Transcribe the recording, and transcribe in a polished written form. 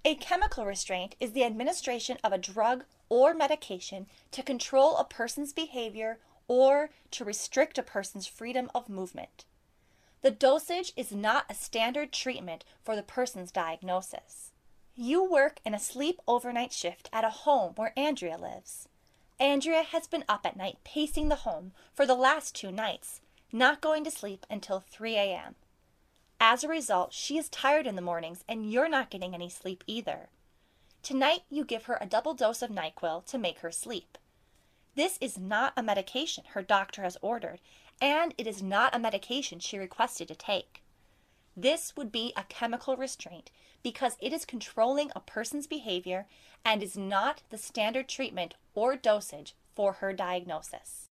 A chemical restraint is the administration of a drug or medication to control a person's behavior or to restrict a person's freedom of movement. The dosage is not a standard treatment for the person's diagnosis. You work in a sleep overnight shift at a home where Andrea lives. Andrea has been up at night pacing the home for the last 2 nights, not going to sleep until 3 a.m. As a result, she is tired in the mornings and you're not getting any sleep either. Tonight, you give her a double dose of NyQuil to make her sleep. This is not a medication her doctor has ordered, and it is not a medication she requested to take. This would be a chemical restraint because it is controlling a person's behavior and is not the standard treatment or dosage for her diagnosis.